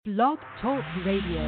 Blog Talk Radio.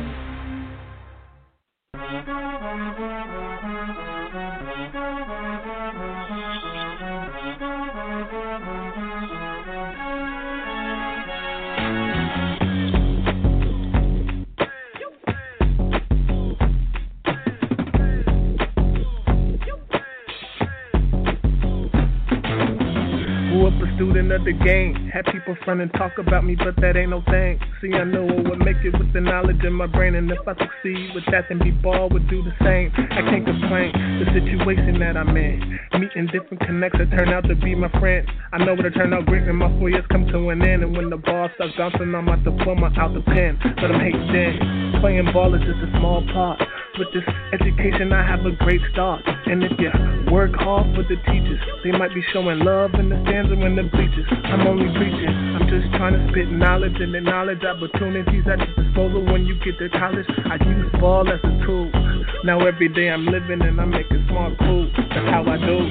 Student of the game, had people front and talk about me, but that ain't no thing. See, I know I would make it with the knowledge in my brain, and if I succeed with that, then B-Ball would do the same. I can't complain, the situation that I'm in, meeting different connects that turn out to be my friends. I know it'll turn out great when my 4 years come to an end, and when the ball starts bouncing, I'm out the diploma, out the pen. But I'm hating then, playing ball is just a small part. With this education, I have a great start. And if you work hard for the teachers, they might be showing love in the stands or in the bleachers. I'm only preaching, I'm just trying to spit knowledge and acknowledge opportunities at your disposal when you get to college. I use ball as a tool. Now every day I'm living and I'm making smart cool. That's how I do.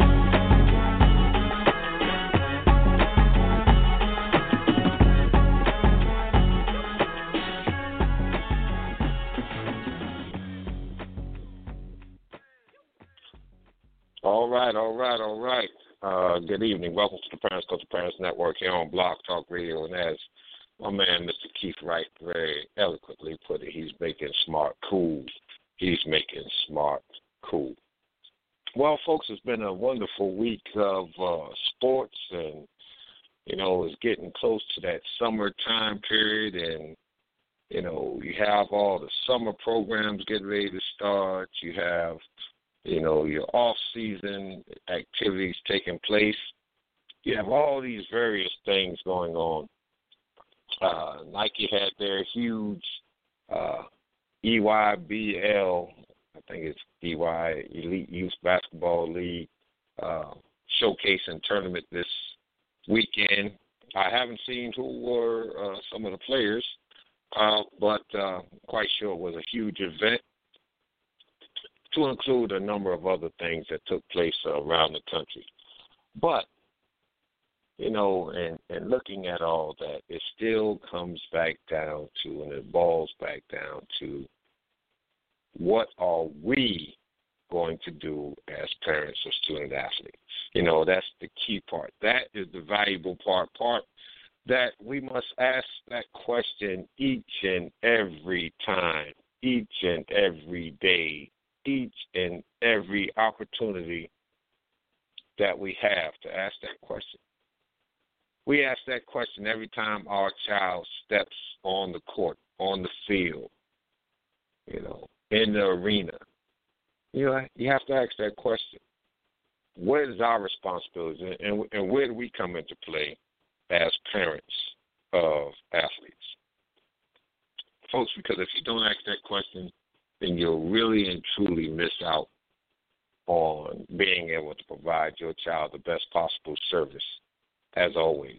All right. Good evening. Welcome to the Parents Go to Parents Network here on Blog Talk Radio. And as my man, Mr. Keith Wright, very eloquently put it, he's making smart cool. He's making smart cool. Well, folks, it's been a wonderful week of sports, and, you know, it's getting close to that summertime period, and, you know, you have all the summer programs getting ready to start. You have, you know, your off-season activities taking place. You have all these various things going on. Nike had their huge EYBL, I think it's EY, Elite Youth Basketball League, showcase and tournament this weekend. I haven't seen who were some of the players, but quite sure it was a huge event, to include a number of other things that took place around the country. But, you know, and looking at all that, it still comes back down to, and it boils back down to, what are we going to do as parents of student athletes? You know, that's the key part. That is the valuable part that we must ask that question each and every time, each and every day, each and every opportunity that we have to ask that question. We ask that question every time our child steps on the court, on the field, you know, in the arena. You know, you have to ask that question. What is our responsibility, and where do we come into play as parents of athletes? Folks, because if you don't ask that question, then you'll really and truly miss out on being able to provide your child the best possible service, as always.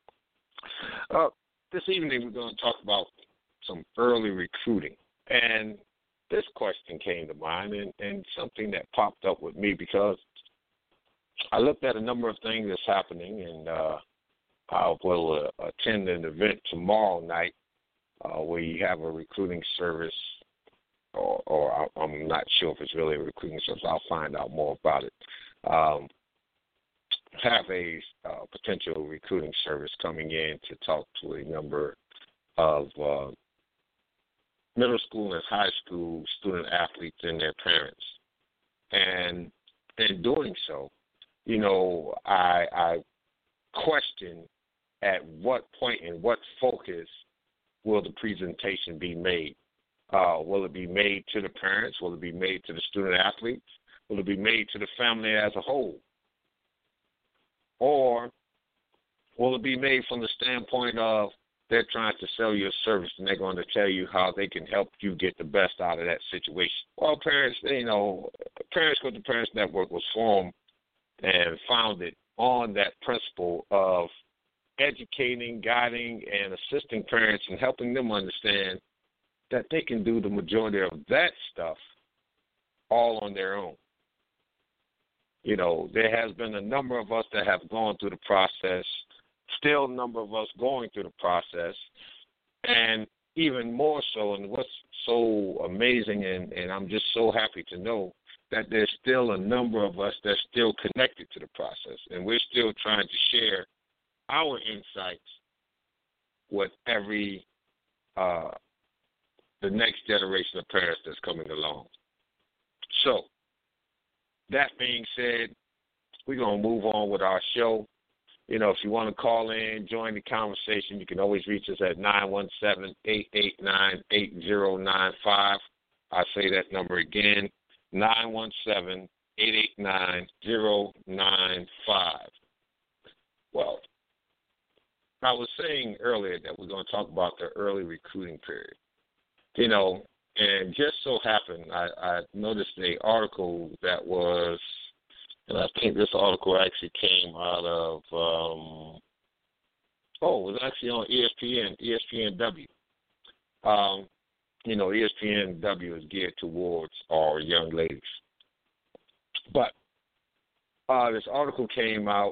This evening we're going to talk about some early recruiting. And this question came to mind, and something that popped up with me because I looked at a number of things that's happening, and I will attend an event tomorrow night where you have a recruiting service, or I'm not sure if it's really a recruiting service. I'll find out more about it. Have a potential recruiting service coming in to talk to a number of middle school and high school student athletes and their parents. And in doing so, you know, I question at what point and what focus will the presentation be made. Will it be made to the parents? Will it be made to the student athletes? Will it be made to the family as a whole? Or will it be made from the standpoint of they're trying to sell you a service and they're going to tell you how they can help you get the best out of that situation? Well, Parents, you know, Parents Go to Parents Network was formed and founded on that principle of educating, guiding, and assisting parents and helping them understand that they can do the majority of that stuff all on their own. You know, there has been a number of us that have gone through the process, still a number of us going through the process, and even more so, and what's so amazing, and I'm just so happy to know that there's still a number of us that's still connected to the process, and we're still trying to share our insights with the next generation of parents that's coming along. So, that being said, we're going to move on with our show. You know, if you want to call in, join the conversation, you can always reach us at 917-889-8095. I'll say that number again, 917-889-8095. Well, I was saying earlier that we're going to talk about the early recruiting period. You know, and just so happened, I noticed an article that was, and I think this article actually came out of, it was actually on ESPNW. You know, ESPNW is geared towards our young ladies. But this article came out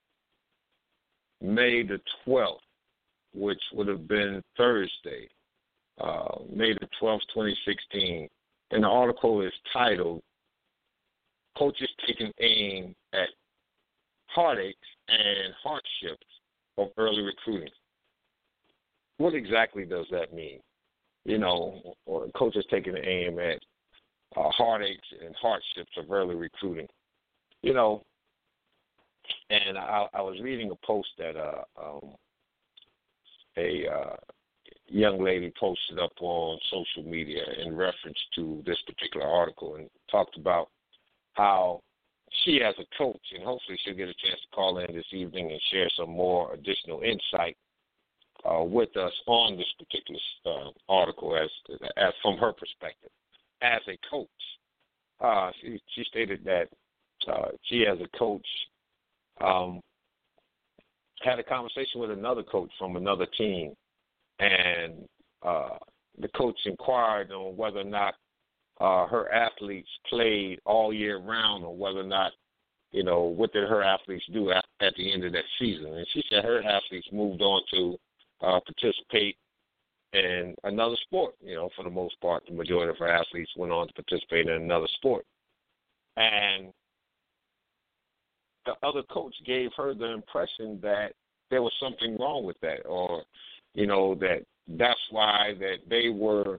May the 12th, which would have been Thursday, May the 12th, 2016. And the article is titled, Coaches Taking Aim at Heartaches and Hardships of Early Recruiting. What exactly does that mean? You know, or coaches taking aim at heartaches and hardships of early recruiting. You know, and I was reading a post that a young lady posted up on social media in reference to this particular article, and talked about how she, as a coach, and hopefully she'll get a chance to call in this evening and share some more additional insight with us on this particular article as from her perspective as a coach. She stated that she, as a coach, had a conversation with another coach from another team, and the coach inquired on whether or not her athletes played all year round, or whether or not, you know, what did her athletes do at the end of that season. And she said her athletes moved on to participate in another sport. You know, for the most part, the majority of her athletes went on to participate in another sport. And the other coach gave her the impression that there was something wrong with that, or, you know, that's why that they were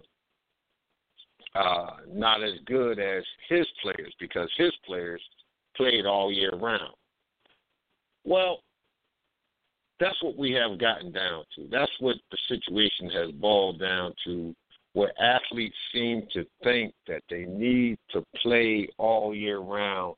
not as good as his players, because his players played all year round. Well, that's what we have gotten down to. That's what the situation has boiled down to, where athletes seem to think that they need to play all year round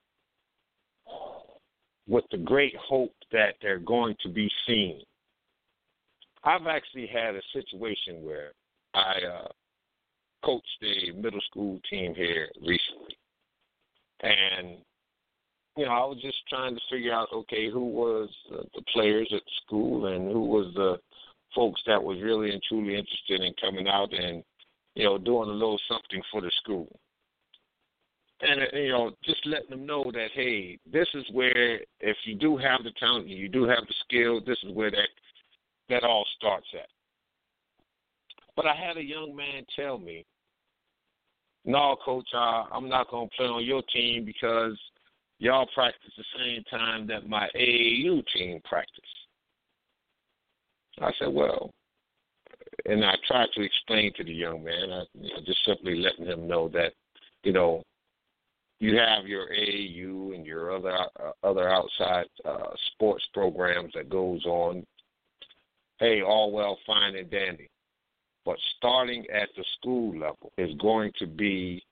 with the great hope that they're going to be seen. I've actually had a situation where I coached a middle school team here recently. And, you know, I was just trying to figure out, okay, who was the players at the school and who was the folks that was really and truly interested in coming out and, you know, doing a little something for the school. And, you know, just letting them know that, hey, this is where, if you do have the talent, you do have the skill, this is where that all starts at. But I had a young man tell me, no, Coach, I'm not going to play on your team because y'all practice the same time that my AAU team practice. I said, well, and I tried to explain to the young man, just simply letting him know that, you know, you have your AAU and your other outside sports programs that goes on. Hey, all well, fine and dandy. But starting at the school level is going to be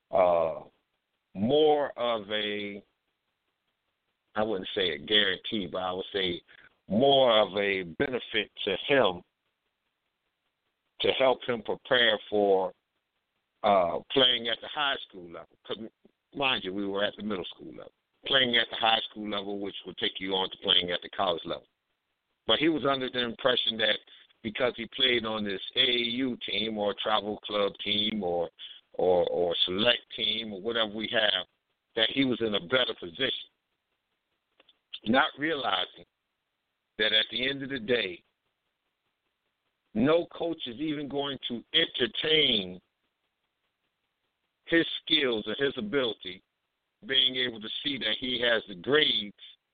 more of a, I wouldn't say a guarantee, but I would say more of a benefit to him to help him prepare for playing at the high school level. Because, mind you, we were at the middle school level. Playing at the high school level, which would take you on to playing at the college level. But he was under the impression that because he played on this AAU team or travel club team or select team or whatever we have, that he was in a better position. Not realizing that at the end of the day, no coach is even going to entertain his skills and his ability, being able to see that he has the grades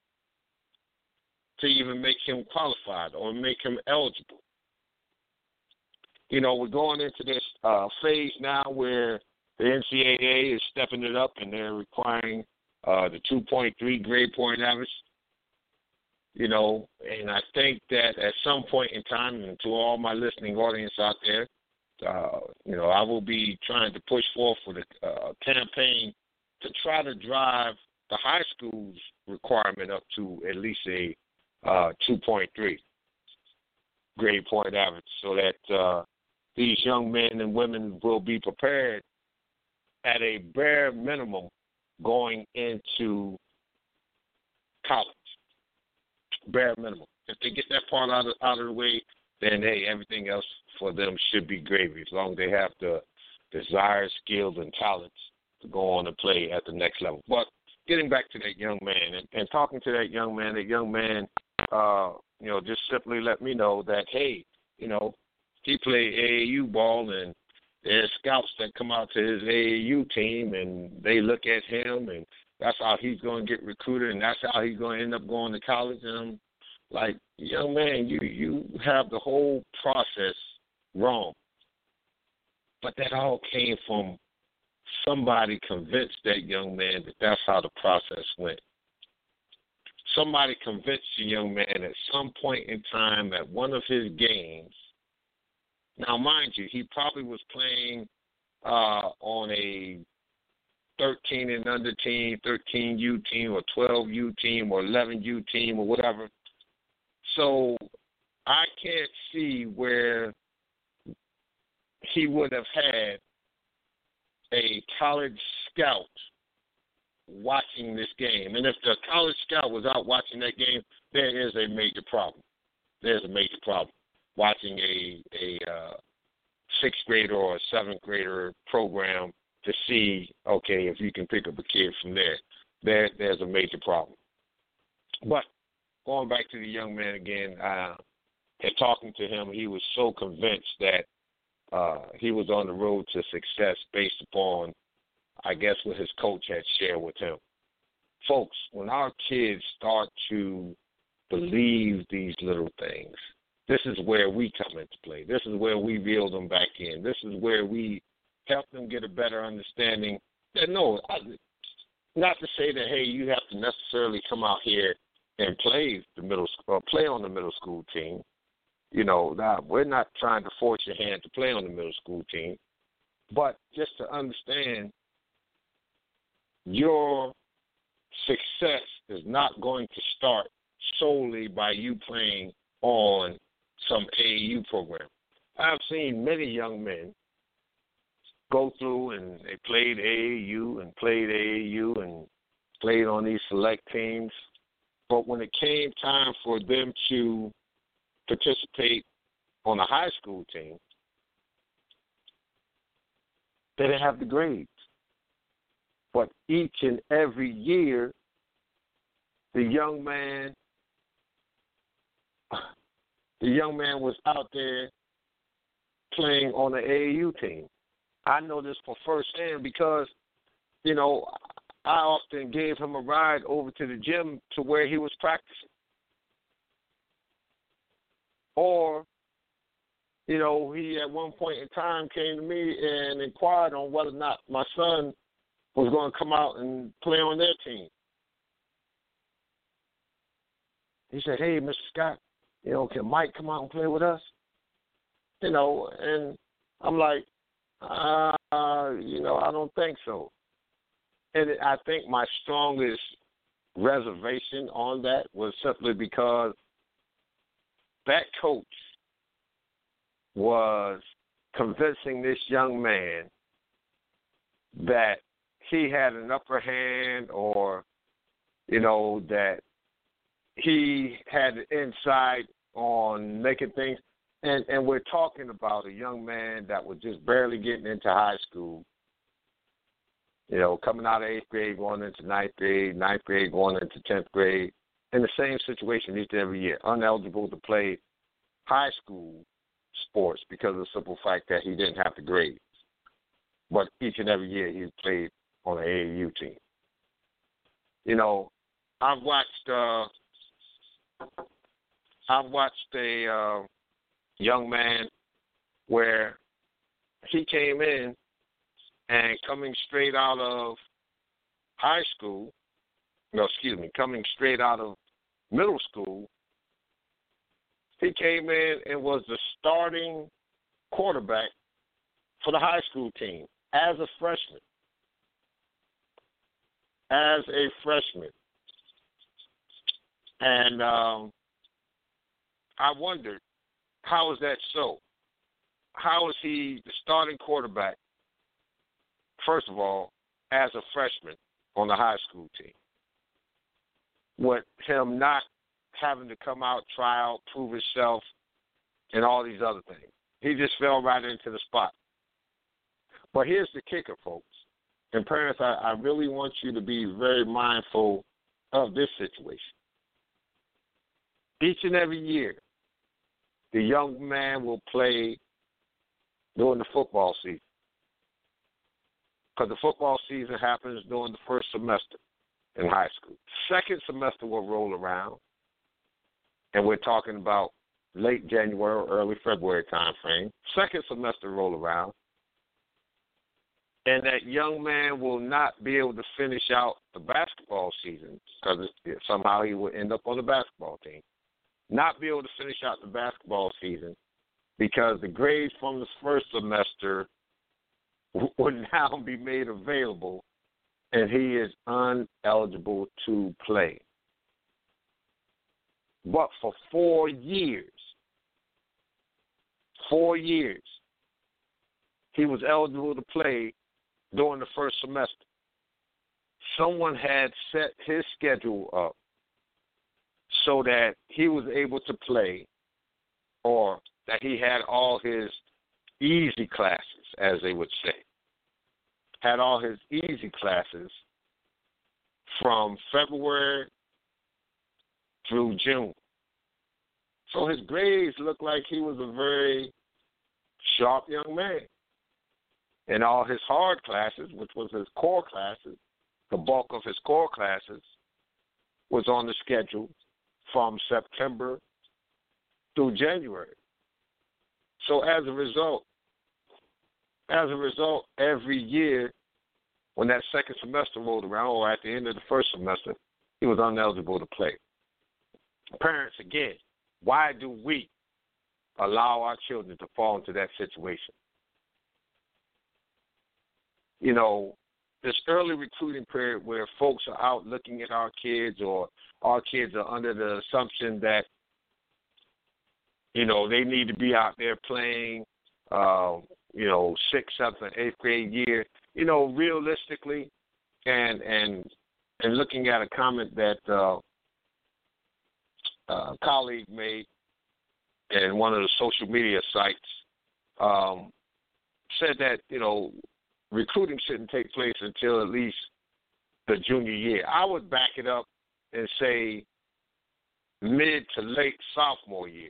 to even make him qualified or make him eligible. You know, we're going into this phase now where the NCAA is stepping it up and they're requiring the 2.3 grade point average. You know, and I think that at some point in time, and to all my listening audience out there, you know, I will be trying to push forth for the campaign to try to drive the high school's requirement up to at least a 2.3 grade point average, so that these young men and women will be prepared at a bare minimum going into college. Bare minimum. If they get that part out of the way, then, hey, everything else for them should be gravy, as long as they have the desire, skills, and talents to go on and play at the next level. But getting back to that young man and talking to that young man, you know, just simply let me know that, hey, you know, he played AAU ball, and there's scouts that come out to his AAU team, and they look at him, and that's how he's going to get recruited, and that's how he's going to end up going to college. And I'm like, young man, you have the whole process wrong. But that all came from somebody convinced that young man that that's how the process went. Somebody convinced the young man at some point in time at one of his games. Now, mind you, he probably was playing on a 13 and under team, 13U team, or 12U team, or 11U team, or whatever. So I can't see where he would have had a college scout watching this game. And if the college scout was out watching that game, there is a major problem. There's a major problem watching a sixth grader or a seventh grader program to see, okay, if you can pick up a kid from there's a major problem. But going back to the young man again, and talking to him, he was so convinced that he was on the road to success based upon, I guess, what his coach had shared with him. Folks, when our kids start to believe these little things, this is where we come into play. This is where we reel them back in. This is where we help them get a better understanding that, no, not to say that, hey, you have to necessarily come out here and play on the middle school team. You know, we're not trying to force your hand to play on the middle school team, but just to understand your success is not going to start solely by you playing on some AAU program. I've seen many young men go through and they played AAU and played on these select teams, but when it came time for them to participate on a high school team, they didn't have the grades. But each and every year, the young man was out there playing on the AAU team. I know this for firsthand because, you know, I often gave him a ride over to the gym to where he was practicing. Or, you know, he at one point in time came to me and inquired on whether or not my son was going to come out and play on their team. He said, hey, Mr. Scott, you know, can Mike come out and play with us? You know, and I'm like, you know, I don't think so. And I think my strongest reservation on that was simply because that coach was convincing this young man that he had an upper hand, or, you know, that he had the insight on making things. And we're talking about a young man that was just barely getting into high school, you know, coming out of 8th grade, going into 9th grade, 9th grade, going into 10th grade, in the same situation each and every year, uneligible to play high school sports because of the simple fact that he didn't have the grades. But each and every year he played on an AAU team. You know, I've watched a young man where he came in and coming straight out of coming straight out of middle school, he came in and was the starting quarterback for the high school team as a freshman. And I wondered, how is that so? How is he the starting quarterback, first of all, as a freshman on the high school team, with him not having to come out, try out, prove himself, and all these other things? He just fell right into the spot. But here's the kicker, folks. And parents, I really want you to be very mindful of this situation. Each and every year, the young man will play during the football season, because the football season happens during the first semester in high school. Second semester will roll around, and we're talking about late January or early February time frame. Second semester roll around, and that young man will not be able to finish out the basketball season because somehow he will end up on the basketball team. Not be able to finish out the basketball season because the grades from the first semester would now be made available, and he is ineligible to play. But for 4 years, he was eligible to play during the first semester. Someone had set his schedule up so that he was able to play, or that he had all his easy classes, as they would say. Had all his easy classes from February through June. So his grades looked like he was a very sharp young man. And all his hard classes, which was his core classes, the bulk of his core classes, was on the schedule from September through January. So as a result, every year when that second semester rolled around, or at the end of the first semester, he was ineligible to play. Parents, again, why do we allow our children to fall into that situation? You know, this early recruiting period where folks are out looking at our kids, or our kids are under the assumption that, you know, they need to be out there playing, 6th, 7th, and 8th grade year. You know, realistically, and looking at a comment that a colleague made in one of the social media sites, said that, you know, recruiting shouldn't take place until at least the junior year. I would back it up and say mid to late sophomore year.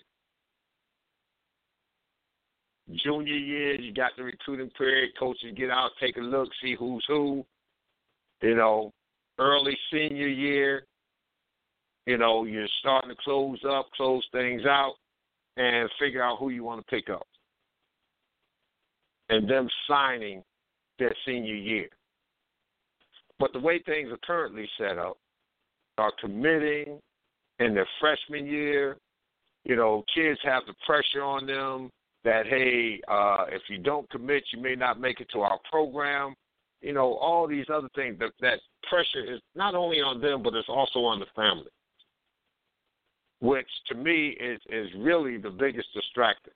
Junior year, you got the recruiting period. Coaches get out, take a look, see who's who. You know, early senior year, you know, you're starting to close things out, and figure out who you want to pick up. And them signing their senior year. But the way things are currently set up, are committing in their freshman year. You know, kids have the pressure on them that, hey, if you don't commit, you may not make it to our program. You know, all these other things. That pressure is not only on them, but it's also on the family, which to me is really the biggest distractor.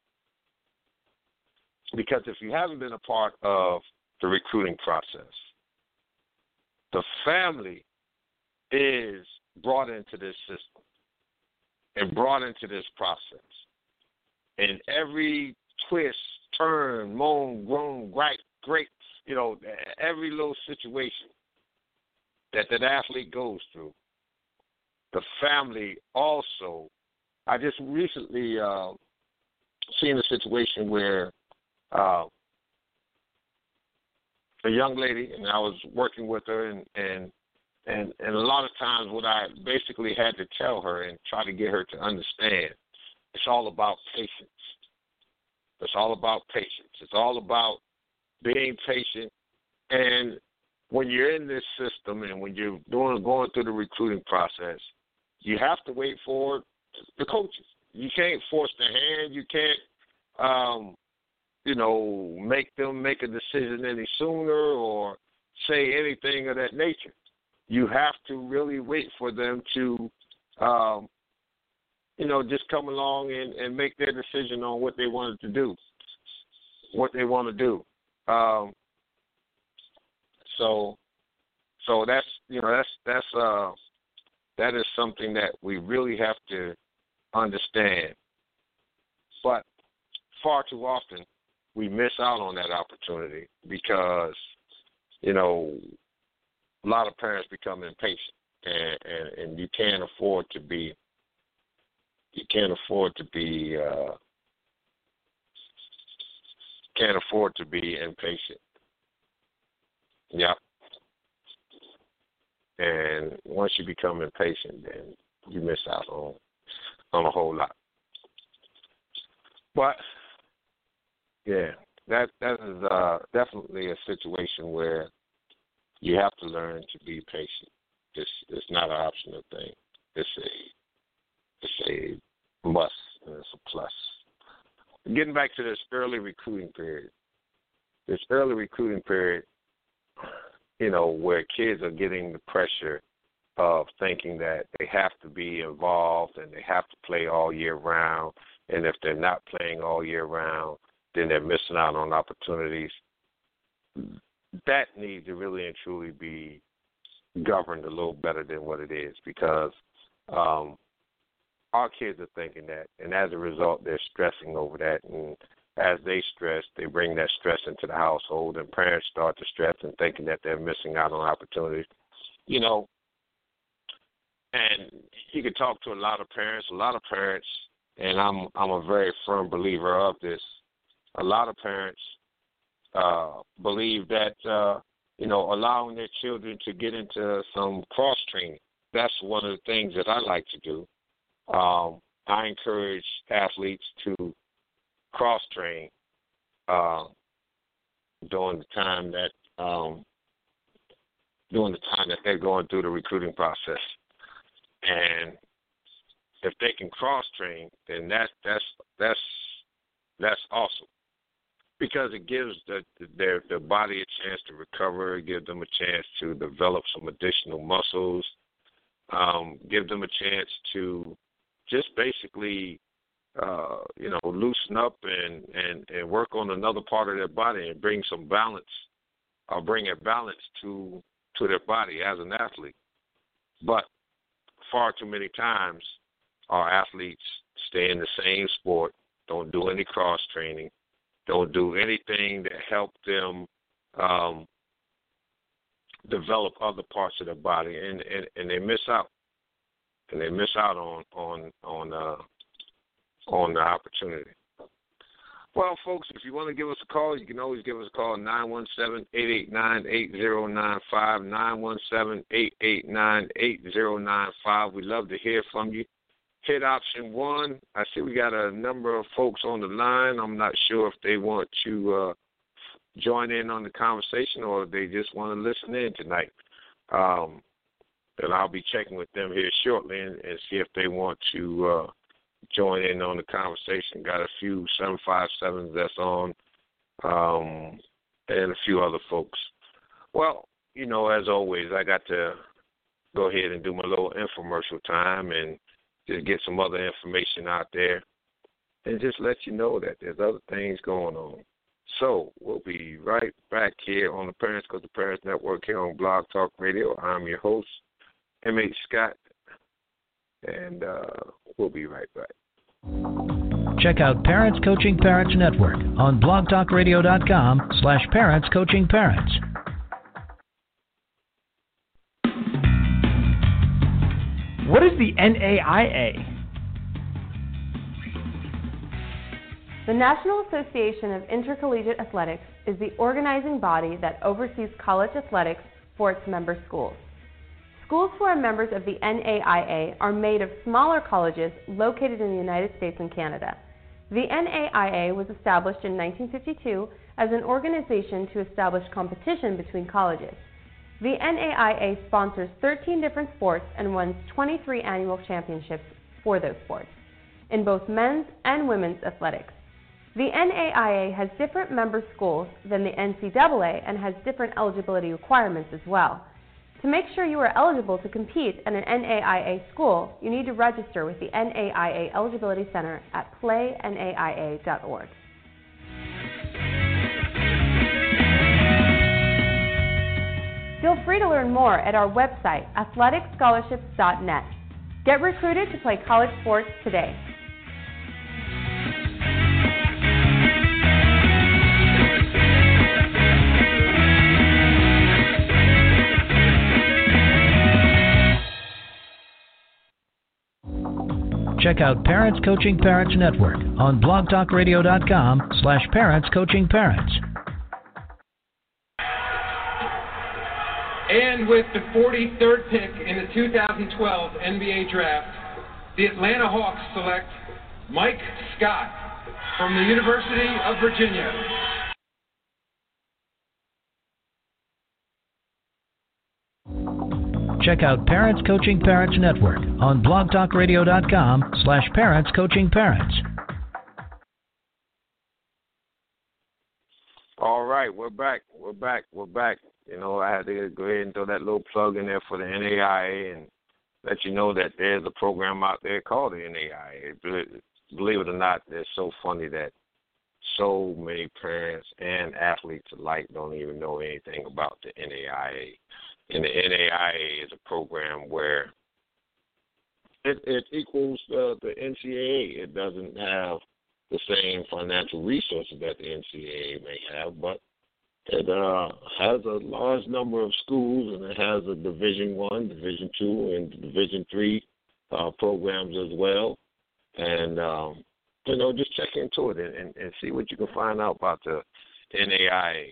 Because if you haven't been a part of the recruiting process, the family is brought into this system and brought into this process. And every twist, turn, moan, groan, great, you know, every little situation that athlete goes through, the family also. I just recently seen a situation where a young lady, and I was working with her, and a lot of times what I basically had to tell her and try to get her to understand, it's all about patience. It's all about patience. It's all about being patient. And when you're in this system and when you're going through the recruiting process, you have to wait for the coaches. You can't force their hand. You can't, make them make a decision any sooner or say anything of that nature. You have to really wait for them to, just come along and make their decision on what they wanted to do, what they want to do. So that's that is something that we really have to understand. But far too often we miss out on that opportunity because, a lot of parents become impatient, and you can't afford to be impatient. Yeah. And once you become impatient, then you miss out on a whole lot. But yeah, that is definitely a situation where you have to learn to be patient. It's not an optional thing. It's a must, and it's a plus. Getting back to this early recruiting period. This early recruiting period, where kids are getting the pressure of thinking that they have to be involved and they have to play all year round, and if they're not playing all year round, then they're missing out on opportunities. That needs to really and truly be governed a little better than what it is, because our kids are thinking that, and as a result, they're stressing over that, and as they stress, they bring that stress into the household, and parents start to stress and thinking that they're missing out on opportunities. And you can talk to a lot of parents, and I'm a very firm believer of this. A lot of parents believe that, allowing their children to get into some cross-training, that's one of the things that I like to do. I encourage athletes to cross-train during the time that they're going through the recruiting process. And if they can cross-train, then that's awesome, because it gives their body a chance to recover, give them a chance to develop some additional muscles, give them a chance to just basically, loosen up and work on another part of their body and bring some balance, or bring a balance to their body as an athlete. But far too many times, our athletes stay in the same sport, don't do any cross-training, don't do anything to help them develop other parts of their body, and they miss out. And they miss out on the opportunity. Well, folks, if you want to give us a call, you can always give us a call, 917-889-8095, 917-889-8095. We'd love to hear from you. Hit option 1. I see we got a number of folks on the line. I'm not sure if they want to join in on the conversation or if they just want to listen in tonight. And I'll be checking with them here shortly and see if they want to join in on the conversation. Got a few 757s that's on, and a few other folks. Well, as always, I got to go ahead and do my little infomercial time and just get some other information out there and just let you know that there's other things going on. So we'll be right back here on the Parents Because the Parents Network here on Blog Talk Radio. I'm your host, M.H. Scott, and we'll be right back. Check out Parents Coaching Parents Network on blogtalkradio.com/parentscoachingparents. What is the NAIA? The National Association of Intercollegiate Athletics is the organizing body that oversees college athletics for its member schools. Schools who are members of the NAIA are made of smaller colleges located in the United States and Canada. The NAIA was established in 1952 as an organization to establish competition between colleges. The NAIA sponsors 13 different sports and wins 23 annual championships for those sports, in both men's and women's athletics. The NAIA has different member schools than the NCAA and has different eligibility requirements as well. To make sure you are eligible to compete at an NAIA school, you need to register with the NAIA Eligibility Center at playnaia.org. Feel free to learn more at our website, athleticscholarships.net. Get recruited to play college sports today. Check out Parents Coaching Parents Network on blogtalkradio.com/parentscoachingparents. And with the 43rd pick in the 2012 NBA Draft, the Atlanta Hawks select Mike Scott from the University of Virginia. Check out Parents Coaching Parents Network on blogtalkradio.com/parentscoachingparents. All right, we're back. You know, I had to go ahead and throw that little plug in there for the NAIA and let you know that there's a program out there called the NAIA. Believe it or not, it's so funny that so many parents and athletes alike don't even know anything about the NAIA. And the NAIA is a program where it equals the NCAA. It doesn't have the same financial resources that the NCAA may have, but it has a large number of schools, and it has a Division I, Division II, and Division III programs as well. And, you know, just check into it and see what you can find out about the NAIA.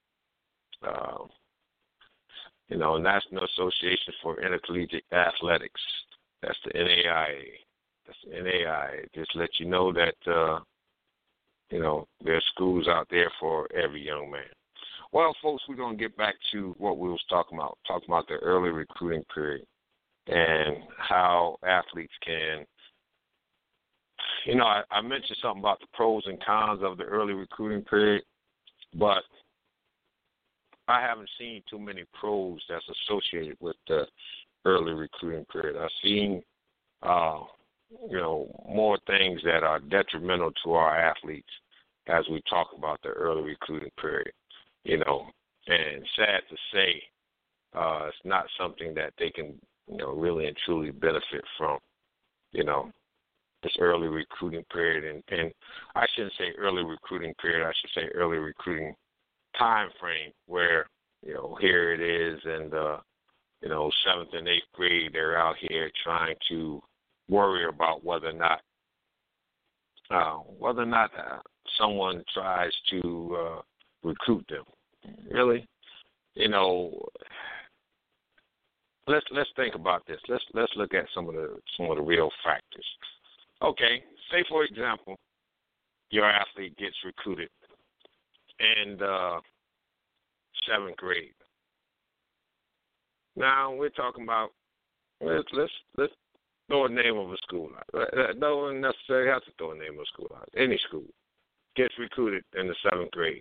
You know, National Association for Intercollegiate Athletics. That's the NAIA. That's the NAIA. Just let you know that, you know, there's schools out there for every young man. Well, folks, we're going to get back to what we was talking about the early recruiting period and how athletes can, you know, I mentioned something about the pros and cons of the early recruiting period, but I haven't seen too many pros that's associated with the early recruiting period. I've seen, you know, more things that are detrimental to our athletes as we talk about the early recruiting period, you know. And sad to say, it's not something that they can, you know, really and truly benefit from, you know, this early recruiting period. And I shouldn't say early recruiting period. I should say early recruiting time frame where, you know, here it is, and you know, 7th and 8th grade, they're out here trying to worry about whether or not someone tries to recruit them. Really, you know, let's think about this. Let's look at some of the real factors. Okay, say for example, your athlete gets recruited in 7th grade. Now we're talking about let's throw a name of a school out. Don't necessarily have to throw a name of a school out. Any school gets recruited in the 7th grade.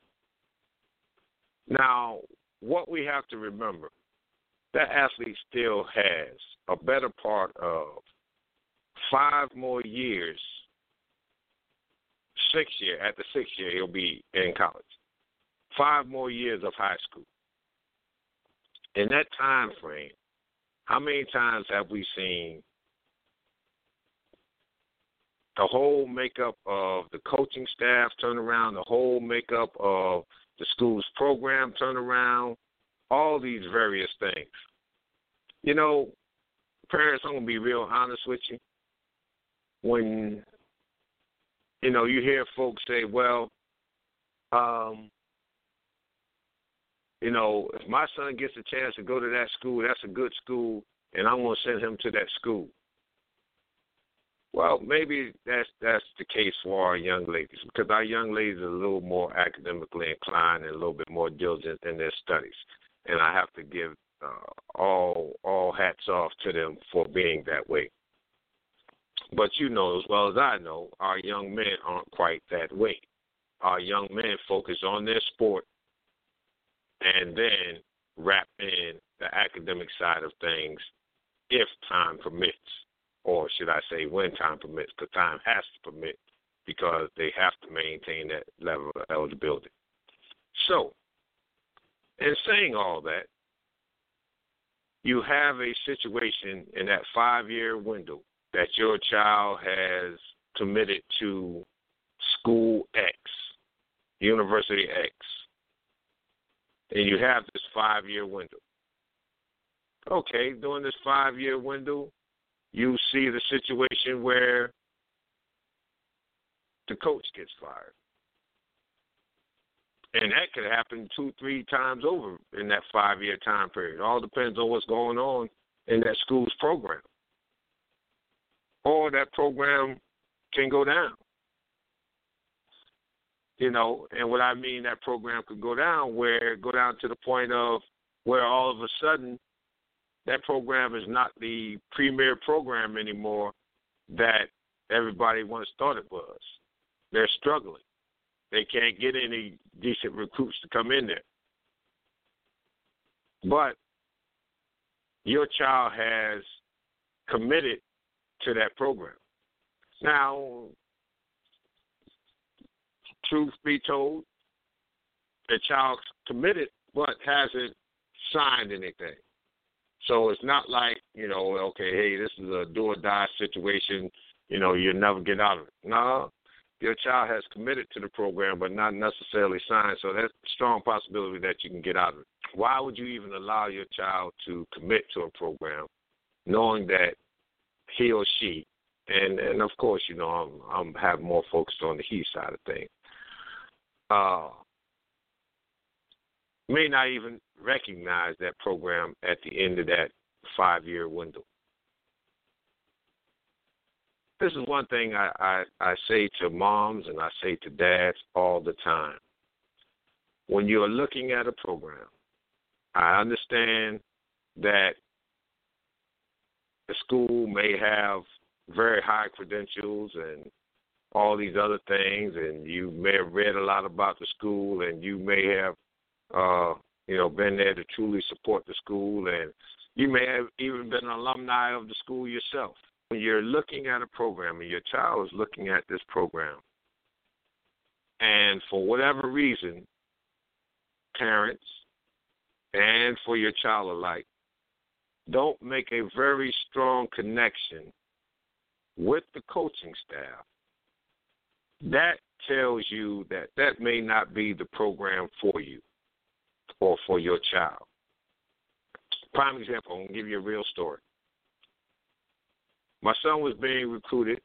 Now, what we have to remember, that athlete still has a better part of 5 more years. 6th year, at the 6th year, he'll be in college. 5 more years of high school. In that time frame, how many times have we seen the whole makeup of the coaching staff turn around, the whole makeup of the school's program turn around, all these various things? You know, parents, I'm going to be real honest with you. When you hear folks say, well, if my son gets a chance to go to that school, that's a good school, and I'm going to send him to that school. Well, maybe that's the case for our young ladies, because our young ladies are a little more academically inclined and a little bit more diligent in their studies. And I have to give all hats off to them for being that way. But you know as well as I know, our young men aren't quite that way. Our young men focus on their sport and then wrap in the academic side of things if time permits, or should I say when time permits, because time has to permit because they have to maintain that level of eligibility. So, in saying all that, you have a situation in that 5-year window that your child has committed to school X, University X, and you have this 5-year window. Okay, during this 5-year window, you see the situation where the coach gets fired. And that could happen 2-3 times over in that 5-year time period. It all depends on what's going on in that school's program. Or that program can go down. And what I mean that program could go down to the point of where all of a sudden that program is not the premier program anymore that everybody once thought it was. They're struggling. They can't get any decent recruits to come in there. But your child has committed to that program. Now, truth be told, the child's committed but hasn't signed anything. So it's not like, okay, hey, this is a do or die situation, you'll never get out of it. No, your child has committed to the program but not necessarily signed, so that's a strong possibility that you can get out of it. Why would you even allow your child to commit to a program knowing that he or she, and of course, I'm having more focused on the he side of things, may not even recognize that program at the end of that 5-year window. This is one thing I say to moms and I say to dads all the time. When you're looking at a program, I understand that the school may have very high credentials and all these other things, and you may have read a lot about the school, and you may have been there to truly support the school, and you may have even been an alumni of the school yourself. When you're looking at a program and your child is looking at this program, and for whatever reason, parents and for your child alike, don't make a very strong connection with the coaching staff, that tells you that may not be the program for you or for your child. Prime example, I'm going to give you a real story. My son was being recruited,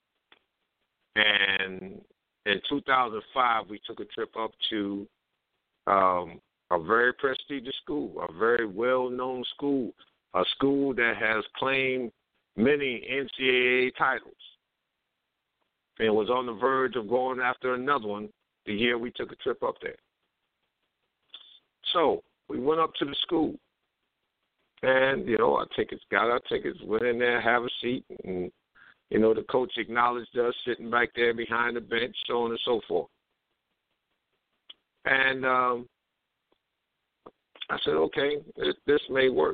and in 2005, we took a trip up to a very prestigious school, a very well-known school, a school that has claimed many NCAA titles and was on the verge of going after another one the year we took a trip up there. So we went up to the school, and, our tickets, got our tickets, went in there, have a seat, and, the coach acknowledged us sitting back there behind the bench, so on and so forth. And I said, okay, this may work.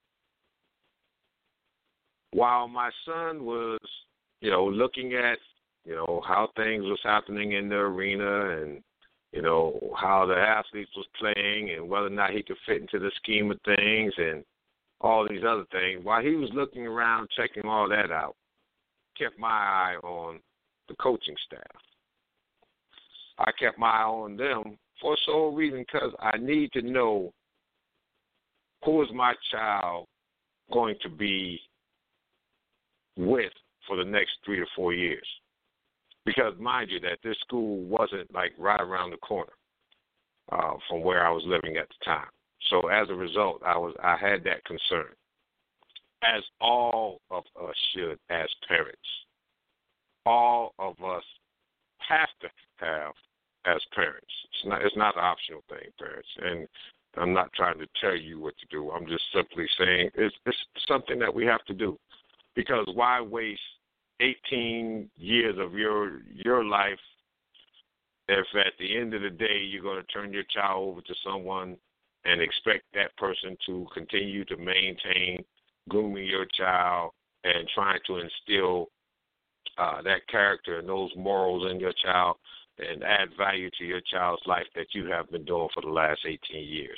While my son was, looking at, how things was happening in the arena and, how the athletes was playing and whether or not he could fit into the scheme of things and all these other things, while he was looking around, checking all that out, kept my eye on the coaching staff. I kept my eye on them for the sole reason because I need to know who is my child going to be with for the next 3 to 4 years. because mind you that this school wasn't like right around the corner from where I was living at the time. So as a result, I had that concern, as all of us should as parents. All of us have to have as parents. It's not an optional thing, parents. And I'm not trying to tell you what to do. I'm just simply saying it's something that we have to do. Because why waste 18 years of your life if at the end of the day you're going to turn your child over to someone and expect that person to continue to maintain grooming your child and trying to instill that character and those morals in your child and add value to your child's life that you have been doing for the last 18 years.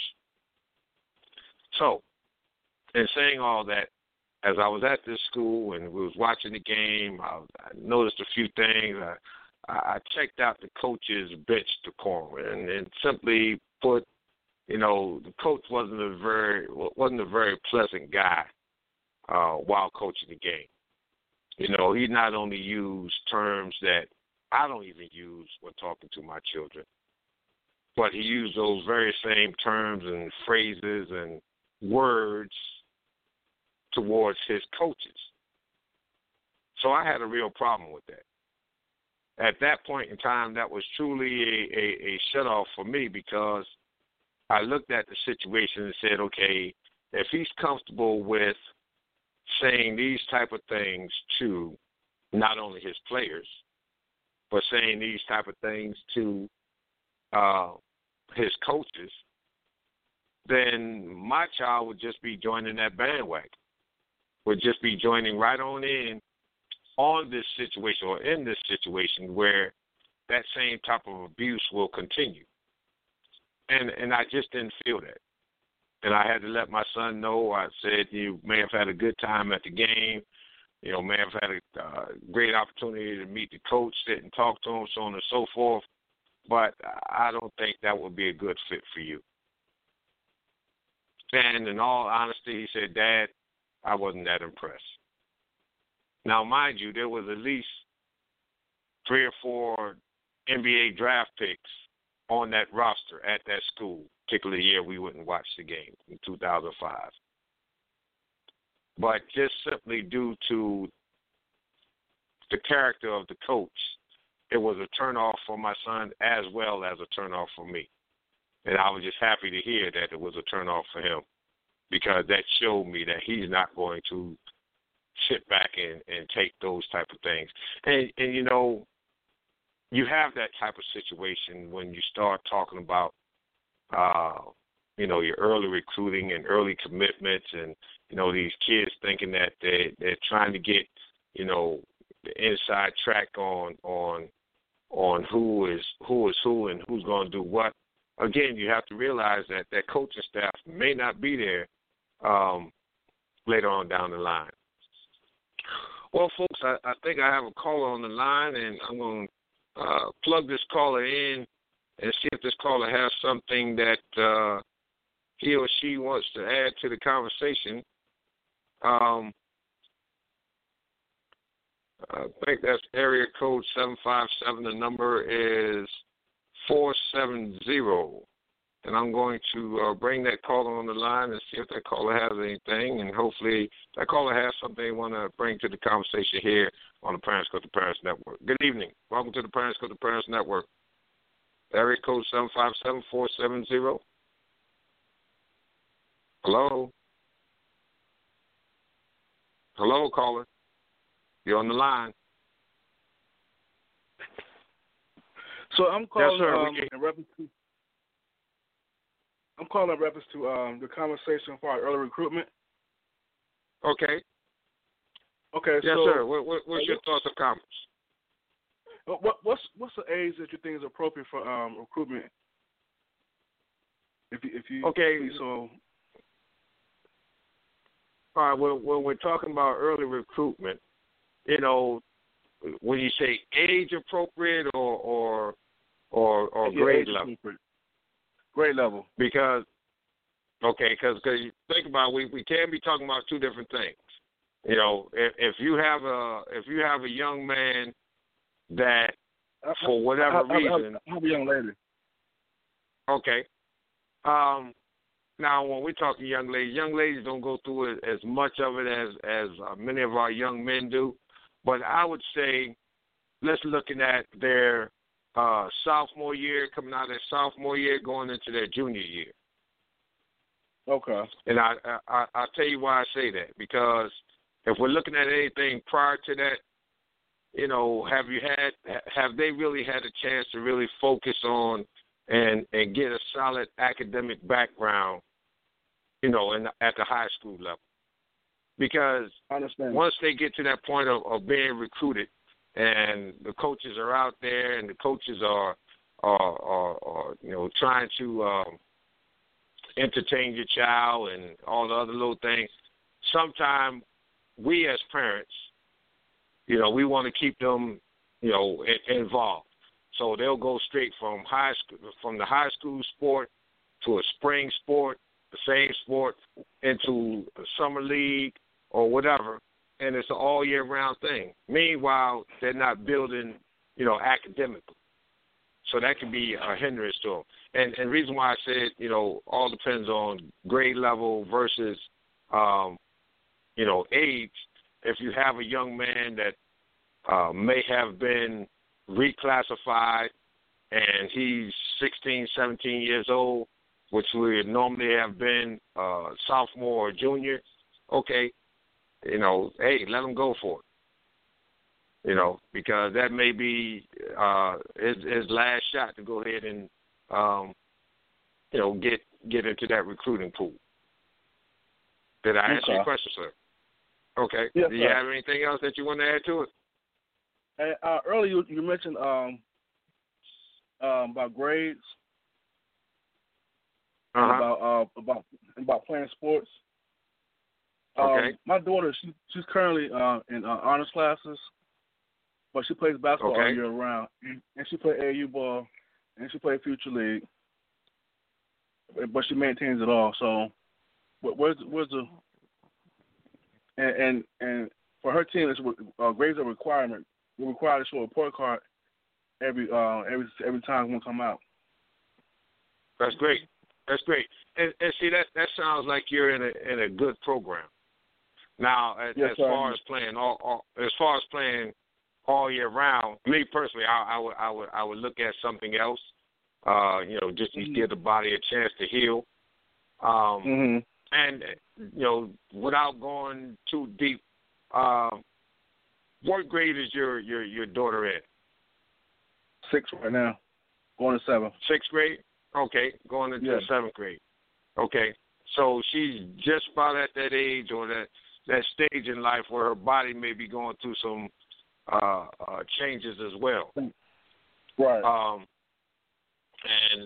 So, in saying all that, as I was at this school and we was watching the game, I noticed a few things. I checked out the coach's bench decorum, and simply put, the coach wasn't a very pleasant guy while coaching the game. He not only used terms that I don't even use when talking to my children, but he used those very same terms and phrases and words towards his coaches. So I had a real problem with that. At that point in time, that was truly a shutoff for me, because I looked at the situation and said, okay, if he's comfortable with saying these type of things to not only his players, but saying these type of things to his coaches, then my child would just be joining that bandwagon, would just be joining right on in on this situation or in this situation where that same type of abuse will continue. And I just didn't feel that. And I had to let my son know. I said, you may have had a good time at the game, may have had a great opportunity to meet the coach, sit and talk to him, so on and so forth, but I don't think that would be a good fit for you. And in all honesty, he said, Dad, I wasn't that impressed. Now, mind you, there was at least 3 or 4 NBA draft picks on that roster at that school, particular year we wouldn't watch the game in 2005. But just simply due to the character of the coach, it was a turnoff for my son as well as a turnoff for me. And I was just happy to hear that it was a turnoff for him, because that showed me that he's not going to sit back and take those type of things. And you have that type of situation when you start talking about, your early recruiting and early commitments, and, these kids thinking that they're trying to get, the inside track on who is who and who's going to do what. Again, you have to realize that that coaching staff may not be there later on down the line. Well, folks, I think I have a caller on the line, and I'm going to plug this caller in and see if this caller has something that he or she wants to add to the conversation. I think that's area code 757. The number is 470. And I'm going to bring that caller on the line and see if that caller has anything. And hopefully that caller has something they want to bring to the conversation here on the Parents Go to Parents Network. Good evening. Welcome to the Parents Go to Parents Network. Area code 757-470. Hello? Hello, caller. You're on the line. So I'm calling yes, sir. in reference to the conversation for our early recruitment. Okay. Okay. Yes, so, sir. What's your thoughts or comments? What's the age that you think is appropriate for recruitment? If you okay. So. All right. When we're talking about early recruitment, when you say age appropriate or grade level. Grade level. Because you think about it, we can be talking about two different things. If you have a young man that for whatever reason. I have a young lady. Okay. Now, when we're talking young ladies don't go through as much of it as many of our young men do. But I would say, let's looking at their sophomore year, coming out of their sophomore year, going into their junior year. Okay. And I'll tell you why I say that, because if we're looking at anything prior to that, you know, have they really had a chance to really focus on and get a solid academic background, you know, at the high school level? Because once they get to that point of being recruited, and the coaches are out there, and the coaches are you know, trying to entertain your child and all the other little things, sometimes we as parents, you know, we want to keep them, you know, involved. So they'll go straight from the high school sport to a spring sport, the same sport, into a summer league or whatever, and it's an all year round thing. Meanwhile, they're not building, you know, academically. So that can be a hindrance to them. And the reason why I said, you know, all depends on grade level versus, you know, age. If you have a young man that may have been reclassified and he's 16, 17 years old, which would normally have been sophomore or junior, okay, you know, hey, let him go for it. You know, because that may be his last shot to go ahead and, you know, get into that recruiting pool. Did I answer your question, sir? Okay. Yes, Do you have anything else that you want to add to it? And, earlier you mentioned about grades, about playing sports. Okay. My daughter, she's currently in honors classes, but she plays basketball all year round, and she plays AAU ball, and she plays Future League, but she maintains it all. So, where's the and for her team, grades are a requirement. We're required to show a report card every time we come out. That's great. That's great. And see, that sounds like you're in a good program. Now, as far as playing all year round, me personally, I would look at something else. You know, just to give the body a chance to heal. And you know, without going too deep, what grade is your daughter in? 6th right now, going to 7th. 6th grade? Okay, going into the 7th grade. Okay, so she's just about at that age or that stage in life where her body may be going through some changes as well. Right. And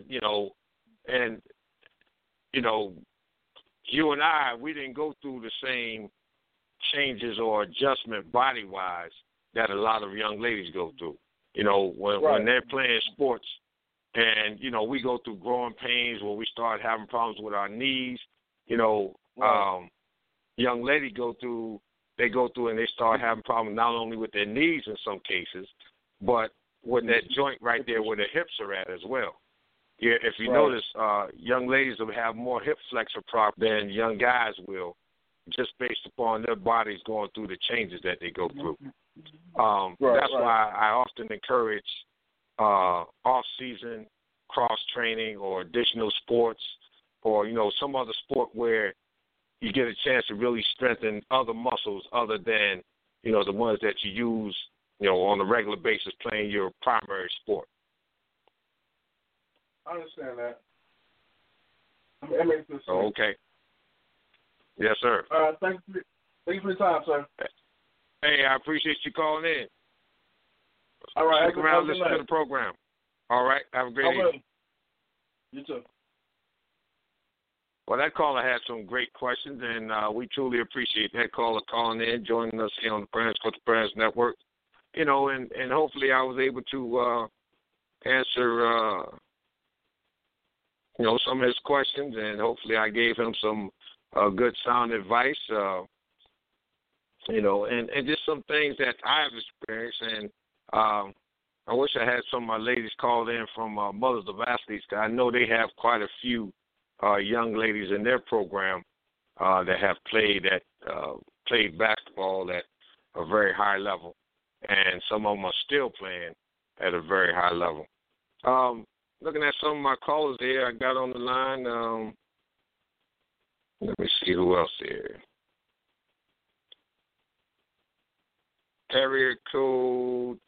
you and I, we didn't go through the same changes or adjustment body-wise that a lot of young ladies go through. You know, when they're playing sports, and you know, we go through growing pains where we start having problems with our knees. You know, young ladies go through and they start having problems not only with their knees in some cases, but with that joint right there where their hips are at as well. Yeah, if you notice, young ladies will have more hip flexor problems than young guys will, just based upon their bodies going through the changes that they go through. That's why I often encourage off-season cross-training or additional sports, or, you know, some other sport where you get a chance to really strengthen other muscles other than, you know, the ones that you use, you know, on a regular basis playing your primary sport. I understand that. That makes sense. Okay. Yes, sir. Thank you for your time, sir. Hey, I appreciate you calling in. All right. Stick around, listen to the program. All right. Have a great evening. You too. Well, that caller had some great questions, and we truly appreciate that caller calling in, joining us here on the Parents for the Parents Network. You know, and hopefully I was able to answer, you know, some of his questions, and hopefully I gave him some good sound advice, you know, and just some things that I've experienced. And I wish I had some of my ladies call in from Mothers of Athletes. Cause I know they have quite a few young ladies in their program that have played basketball at a very high level, and some of them are still playing at a very high level. Looking at some of my callers here I got on the line. Let me see who else here. Area code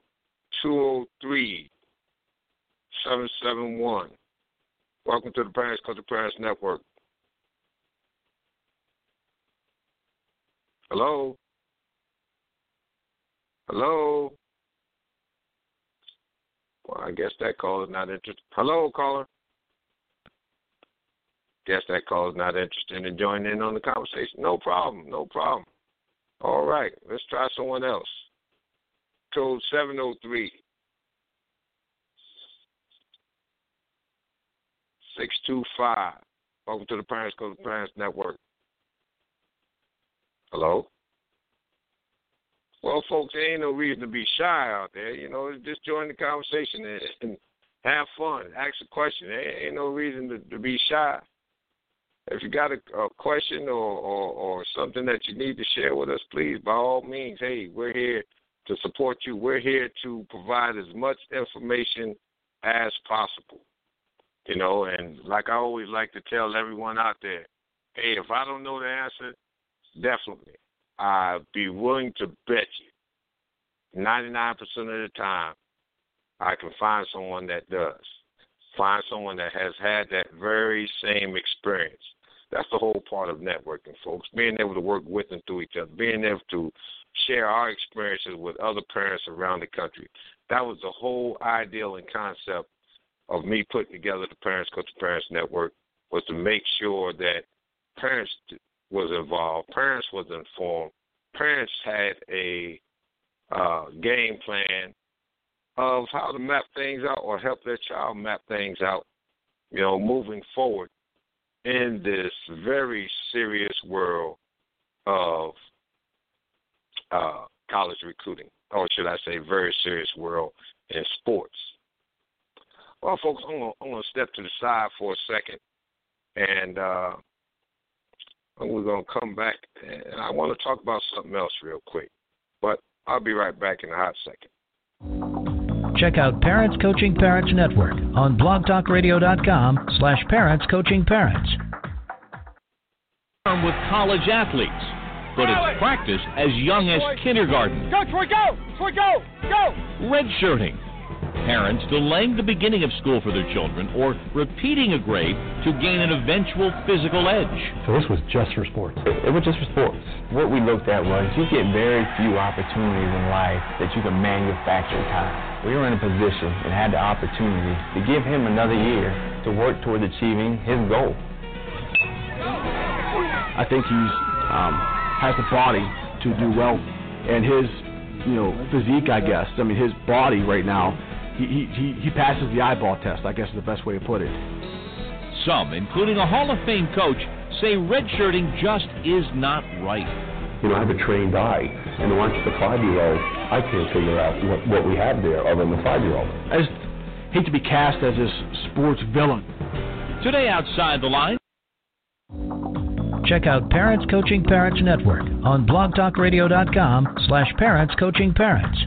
203-771. Welcome to the Parents Coaching Parents Network. Hello? Hello? Well, I guess that caller is not interested. Hello, caller? Guess that caller is not interested in joining in on the conversation. No problem, no problem. All right, let's try someone else. Code 703-625. Welcome to the Parents Coaching Parents Network. Hello? Well, folks, there ain't no reason to be shy out there. You know, just join the conversation and have fun. Ask a question. There ain't no reason to be shy. If you got a question or something that you need to share with us, please, by all means, hey, we're here to support you. We're here to provide as much information as possible. You know, and like I always like to tell everyone out there, hey, if I don't know the answer, definitely, I'd be willing to bet you 99% of the time I can find someone that does. Find someone that has had that very same experience. That's the whole part of networking, folks, being able to work with and through each other, being able to share our experiences with other parents around the country. That was the whole ideal and concept of me putting together the Parents Coaching Parents Network, was to make sure that parents was involved, parents was informed, parents had a game plan of how to map things out or help their child map things out, you know, moving forward in this very serious world of college recruiting, or should I say very serious world in sports. Well, folks, I'm going to step to the side for a second, and we're going to come back, and I want to talk about something else real quick, but I'll be right back in a hot second. Check out Parents Coaching Parents Network on blogtalkradio.com/parentscoachingparents. With college athletes, but it's practice as young as kindergarten. Go, Troy, go! Troy, go! Go! Redshirting. Parents delaying the beginning of school for their children or repeating a grade to gain an eventual physical edge. So this was just for sports? It was just for sports. What we looked at was you get very few opportunities in life that you can manufacture time. We were in a position and had the opportunity to give him another year to work towards achieving his goal. I think he's has the body to do well, and his physique, I guess. I mean, his body right now, he passes the eyeball test, I guess is the best way to put it. Some, including a Hall of Fame coach, say redshirting just is not right. You know, I have a trained eye, and watching the 5-year-old, I can't figure out what we have there other than the 5-year-old. I just hate to be cast as this sports villain. Today, Outside the Line. Check out Parents Coaching Parents Network on blogtalkradio.com/parentscoachingparents.